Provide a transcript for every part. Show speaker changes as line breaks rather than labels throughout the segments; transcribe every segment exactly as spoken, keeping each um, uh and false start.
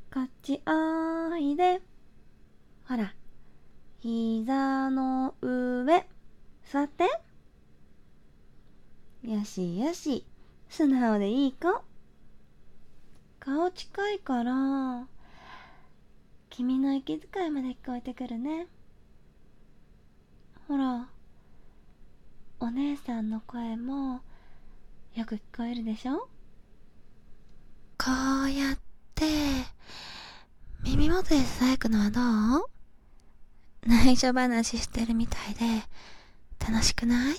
こっちおいで。ほら、膝の上、座って。よしよし、素直でいい子。顔近いから、君の息遣いまで聞こえてくるね。ほら、お姉さんの声もよく聞こえるでしょ。
こうやって耳元で囁くのはどう？内緒話してるみたいで楽しくない？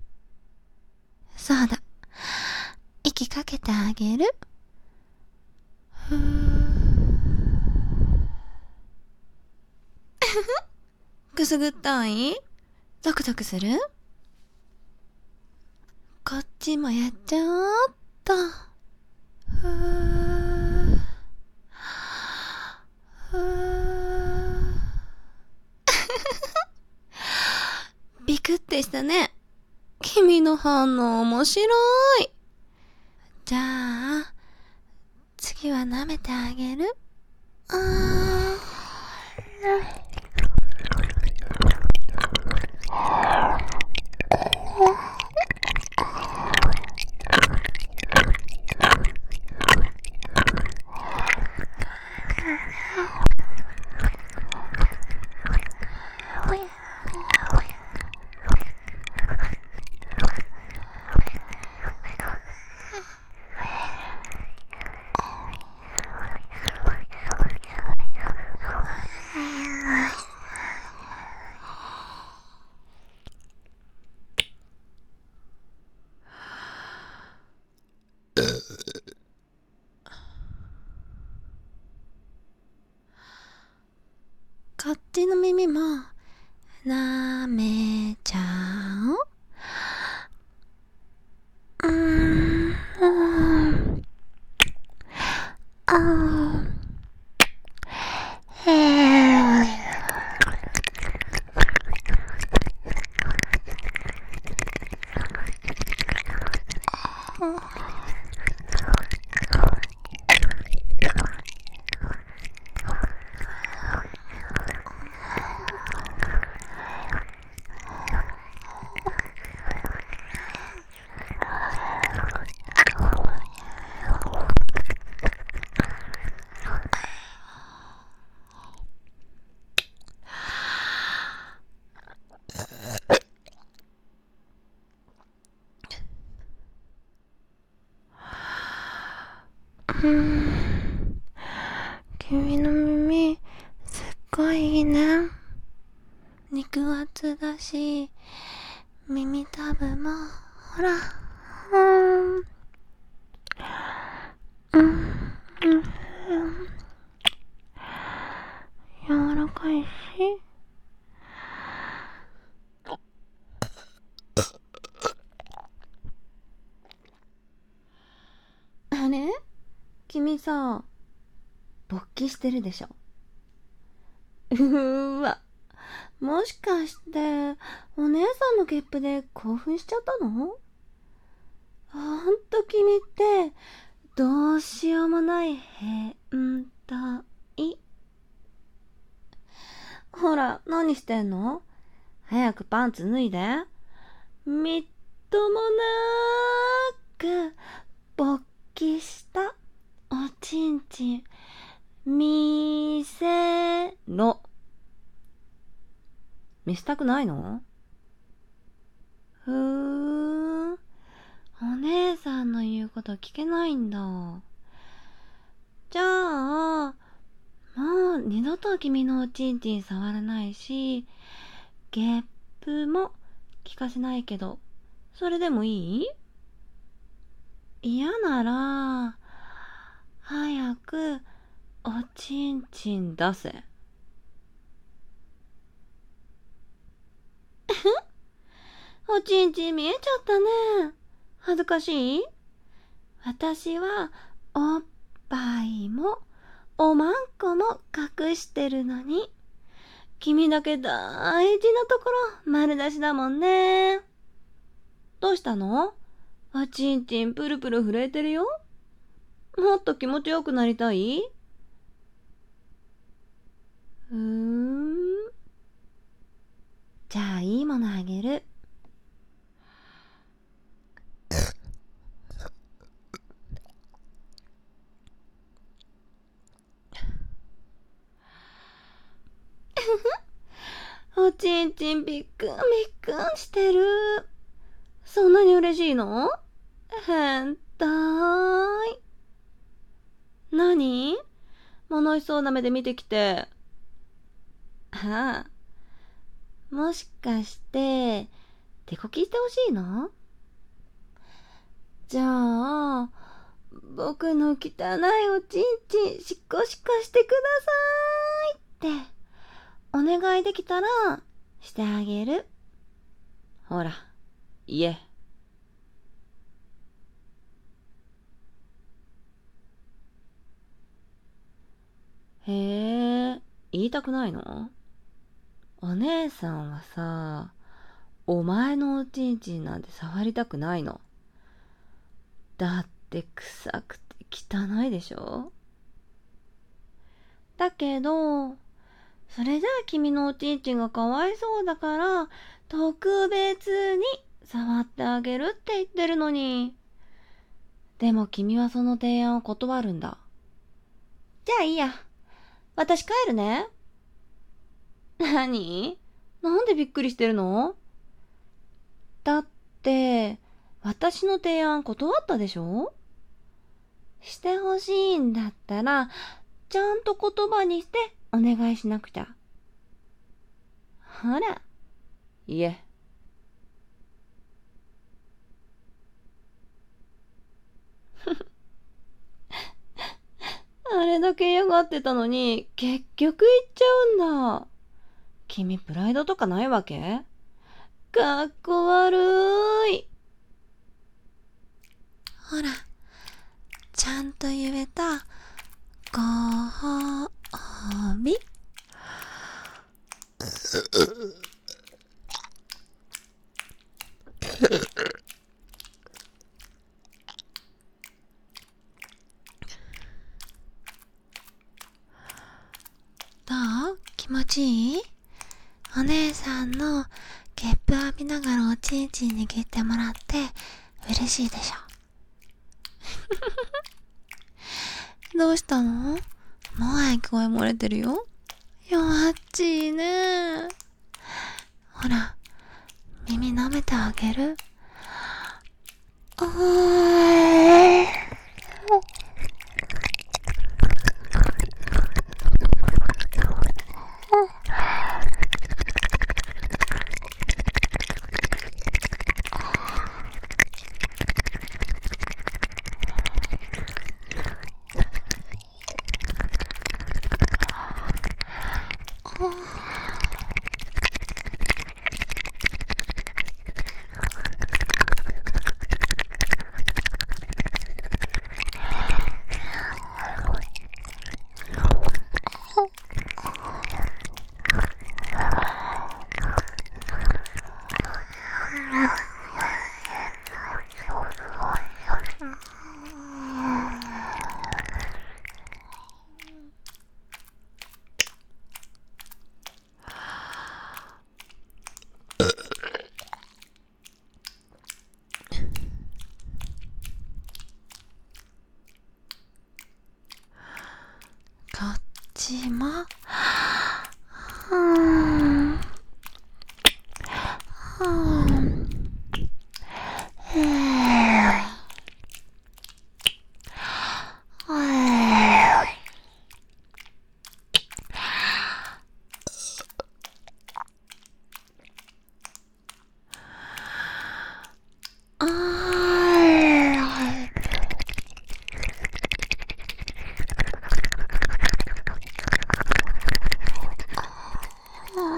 そうだ、息かけてあげる。ふーくすぐったい？ゾクゾクする？こっちもやっちゃおっと。ふーふービクってしたね。君の反応面白い。じゃあ次は舐めてあげる。あーこっちの耳も舐めちゃおう。うーん、あー、へー。うーん、君の耳すっごいいいね。肉厚だし、耳たぶもほら、うーん、うん、うん、柔らかいし。
あれ？君さ、勃起してるでしょ。うーわ、もしかしてお姉さんのゲップで興奮しちゃったの？ほんと君ってどうしようもない変態。ほら、何してんの？早くパンツ脱いで。みっともなーく勃起したおちんちん見せろ。見せたくないの？ふーん、お姉さんの言うこと聞けないんだ。じゃあ、もう二度と君のおちんちん触らないし、ゲップも聞かせないけど、それでもいい？嫌なら、早くおちんちん出せ。おちんちん見えちゃったね。恥ずかしい？私はおっぱいもおまんこも隠してるのに、君だけ大事なところ丸出しだもんね。どうしたの？おちんちんプルプル震えてるよ。もっと気持ちよくなりたい？ ふーん。じゃあいいものあげる。おちんちんびっくんびっくんしてる。そんなに嬉しいの？変態。何？物悲しそうな目で見てきて。ああ、もしかして、手こきしてほしいの？じゃあ、僕の汚いおちんちん、しこしこしてくださいって、お願いできたら、してあげる。ほら、言え。へえ、言いたくないの？お姉さんはさ、お前のおちんちんなんて触りたくないの。だって臭くて汚いでしょ？だけど、それじゃあ君のおちんちんがかわいそうだから、特別に触ってあげるって言ってるのに。でも君はその提案を断るんだ。じゃあいいや。私帰るね。何？なんでびっくりしてるの？だって、私の提案断ったでしょ？してほしいんだったら、ちゃんと言葉にしてお願いしなくちゃ。ほら、言え。あれだけ嫌がってたのに、結局言っちゃうんだ。君プライドとかないわけ？かっこ悪い。
ほら、ちゃんと言えたご褒美。どう？気持ちいい？お姉さんのゲップ浴びながらおちんちん握ってもらって嬉しいでしょ？どうしたの？もう愛声漏れてるよ。弱っちいね。ほら、耳舐めてあげる。おーい。こっちも。うーん。うーん。へーい。へーい。あーい。あ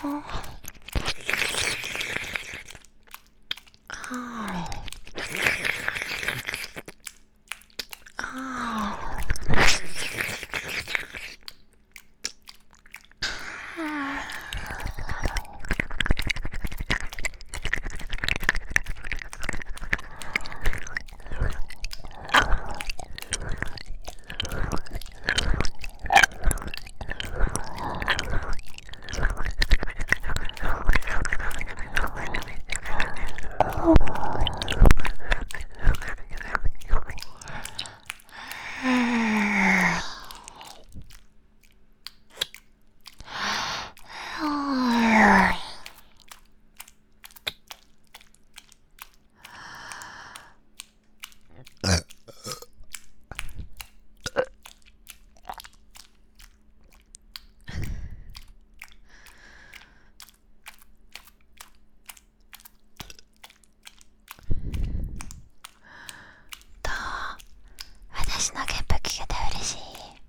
私のゲップ聞けて嬉しい。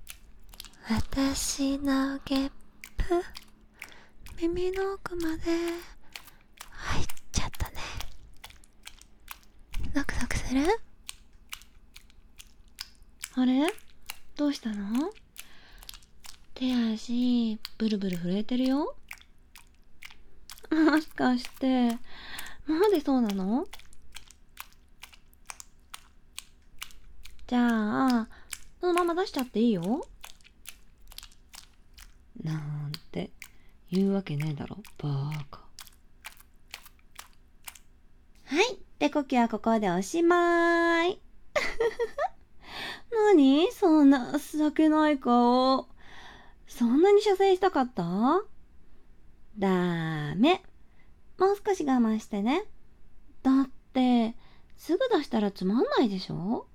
私のゲップ耳の奥まで入っちゃったね。ゾクゾクする？
あれ？どうしたの？手足ブルブル震えてるよ。もしかしてなんでそうなの？じゃあそのまま出しちゃっていいよ。なんて言うわけねえだろ、バーカ。はい、手こきはここでおしまい。何そんな情けない顔。そんなに射精したかった？ダメ。もう少し我慢してね。だってすぐ出したらつまんないでしょ。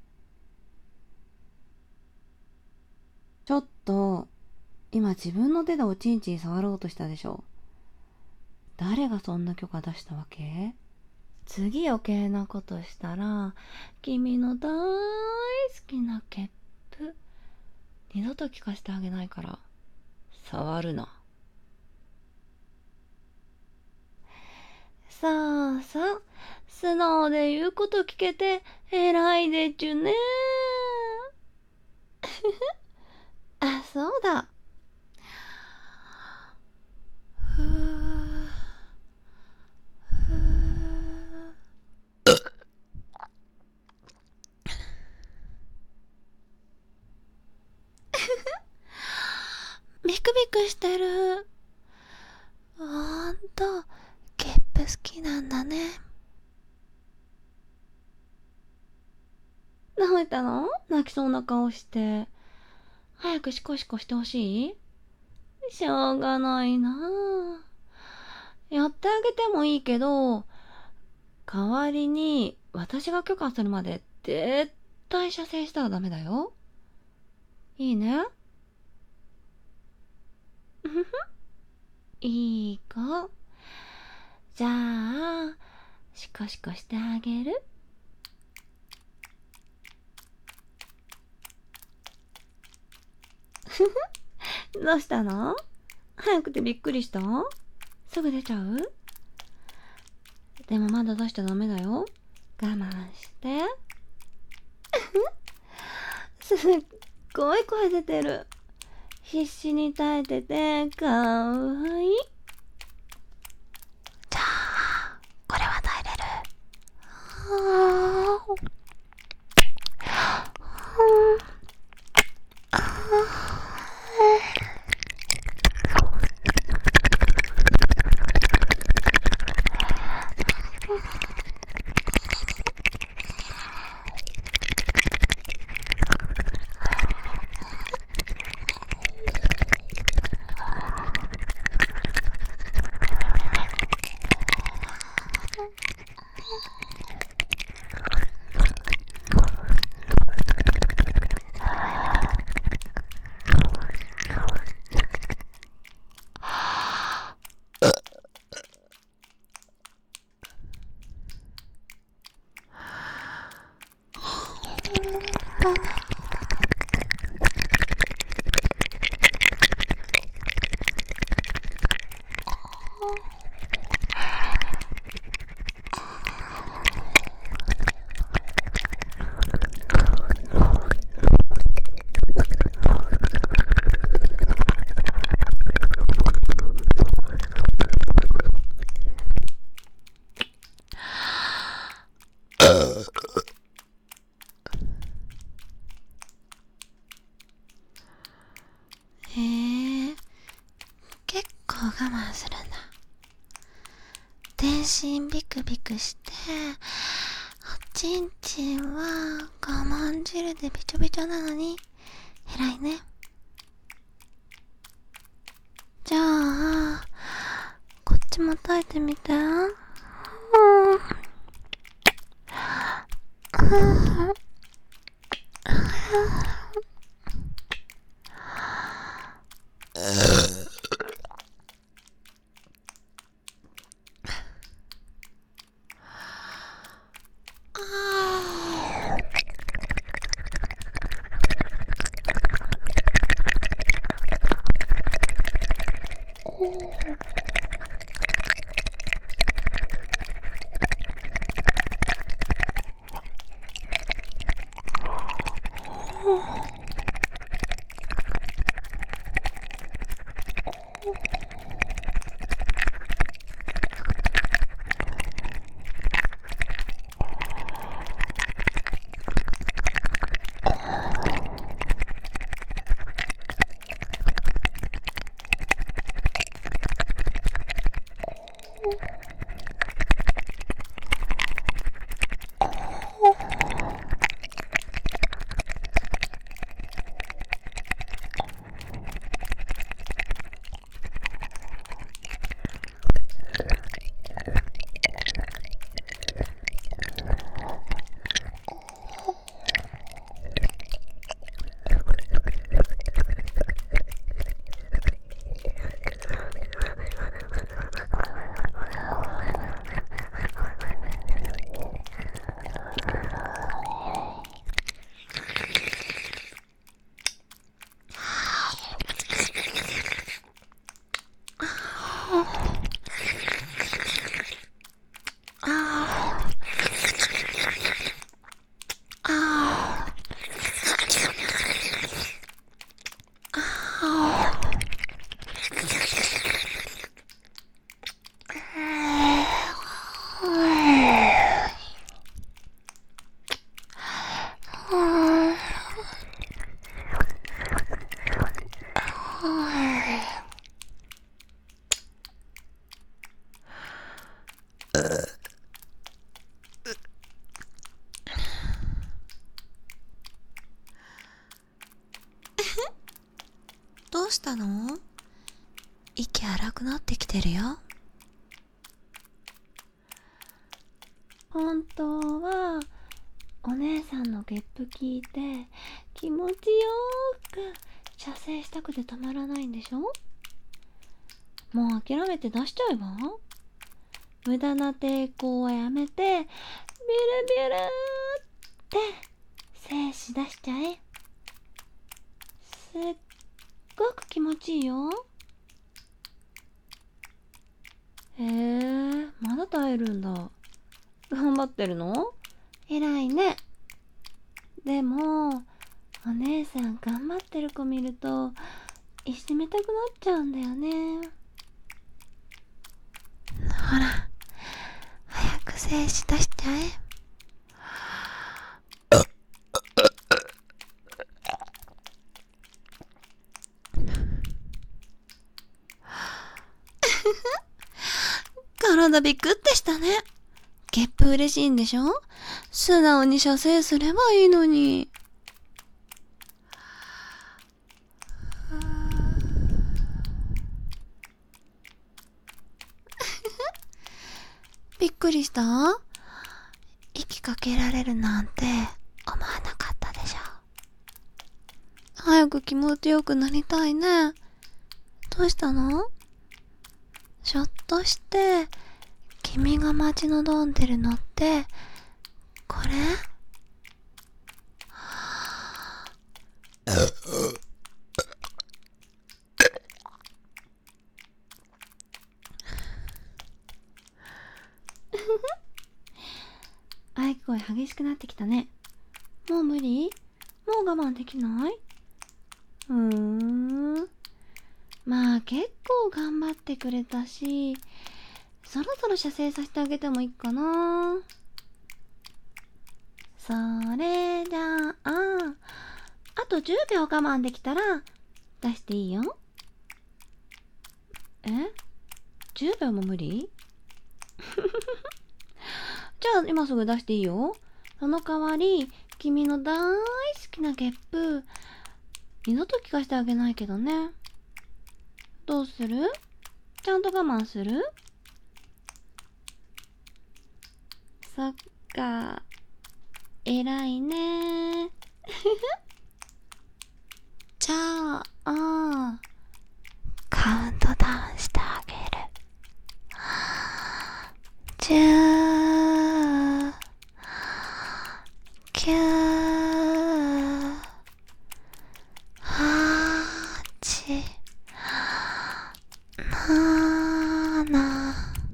ちょっと今自分の手でおちんちん触ろうとしたでしょ。誰がそんな許可出したわけ？次余計なことしたら君の大好きなゲップ二度と聞かせてあげないから触るな。さあさあ、素直で言うこと聞けて偉いでちゅね。あ、そうだ。ふぅふぅビクビクしてる。ほんとゲップ好きなんだね。泣いたの？泣きそうな顔して。早くシコシコしてほしい？しょうがないなあ。やってあげてもいいけど、代わりに私が許可するまで絶対射精したらダメだよ。いいね？ふふいい子。じゃあシコシコしてあげる。どうしたの？早くてびっくりした？すぐ出ちゃう？でもまだ出しちゃダメだよ。我慢して。すっごい声出てる。必死に耐えててかわいい。
じゃあこれは耐えれる？はぁへえ、結構我慢するんだ。全身ビクビクして、おちんちんは我慢汁でびちょびちょなのに偉いね。じゃあこっちも耐えてみて。うん。どうしたの？息荒くなってきてるよ。
本当はお姉さんのゲップ聞いて気持ちよーく射精したくてたまらないんでしょ？もう諦めて出しちゃえば？無駄な抵抗はやめてビュルビュルって精子出しちゃえ。すっごく気持ちいいよ。へえ、まだ耐えるんだ。頑張ってるの？偉いね。でもお姉さん頑張ってる子見るといじめたくなっちゃうんだよね。
ほら、早く精子出しちゃえ。体ビクってしたね。ゲップ嬉しいんでしょ？素直に射精すればいいのに。びっくりした？息かけられるなんて思わなかったでしょ。早く気持ちよくなりたいね。どうしたの？ひょっとして君が待ち望んでるのってこれ？
ごい激しくなってきたね。もう無理？もう我慢できない？うーん。まあ結構頑張ってくれたし、そろそろ射精させてあげてもいいかな。それじゃあ、あとじゅうびょう我慢できたら出していいよ。え？ じゅう 秒も無理？じゃあ今すぐ出していいよ。その代わり、君の大好きなゲップ、二度と聞かせてあげないけどね。どうする？ちゃんと我慢する？そっか。偉いね。
じゃあ、カウントダウンしてあげる。じゅう、きゅう、はち、なな、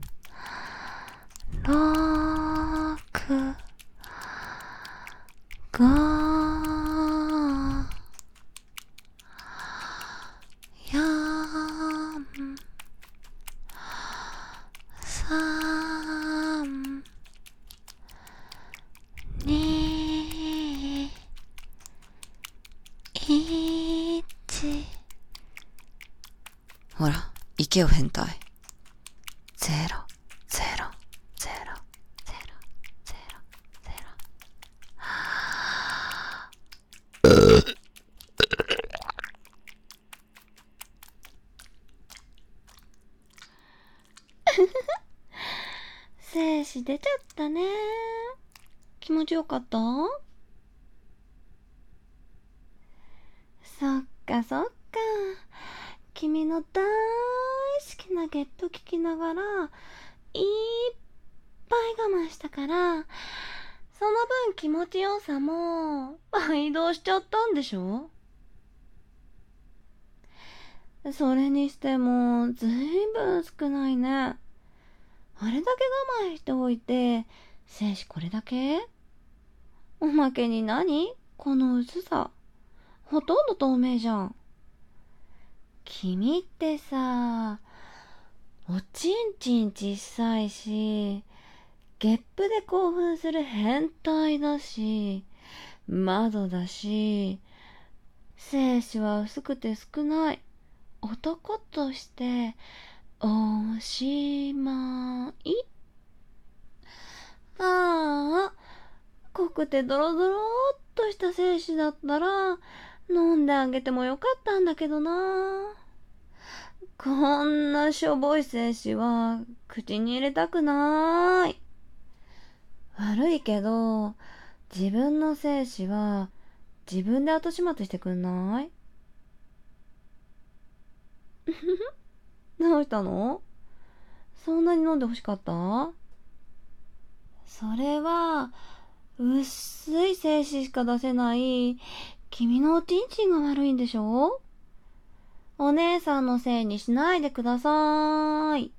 ろく、ご、よん、さん、に、いち。ほら、行けよ変態。ゼロ、ゼロ、ゼロ、ゼロ、ゼロ、ゼロ。
精子出ちゃったね。気持ちよかった？そっかそっか。君の大好きなゲップ聞きながらいっぱい我慢したから、その分気持ちよさも倍増しちゃったんでしょ？それにしてもずいぶん少ないね。あれだけ我慢しておいて精子これだけ？おまけに何？この薄さ。ほとんど透明じゃん。君ってさ、おちんちん小さいし、ゲップで興奮する変態だし、窓だし、精子は薄くて少ない。男としておしまい。ああ、濃くてドロドロっとした精子だったら飲んであげてもよかったんだけどな。こんなしょぼい精子は口に入れたくない。悪いけど、自分の精子は自分で後始末してくんない？どうしたの？そんなに飲んで欲しかった？それは、薄い精子しか出せない君のおちんちんが悪いんでしょ？お姉さんのせいにしないでください。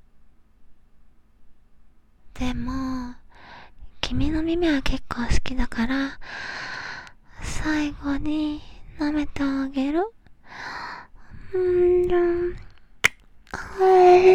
でも、君の耳は結構好きだから、最後に舐めてあげる。うーん、はい。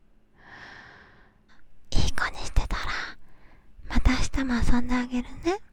いい子にしてたら、また明日も遊んであげるね。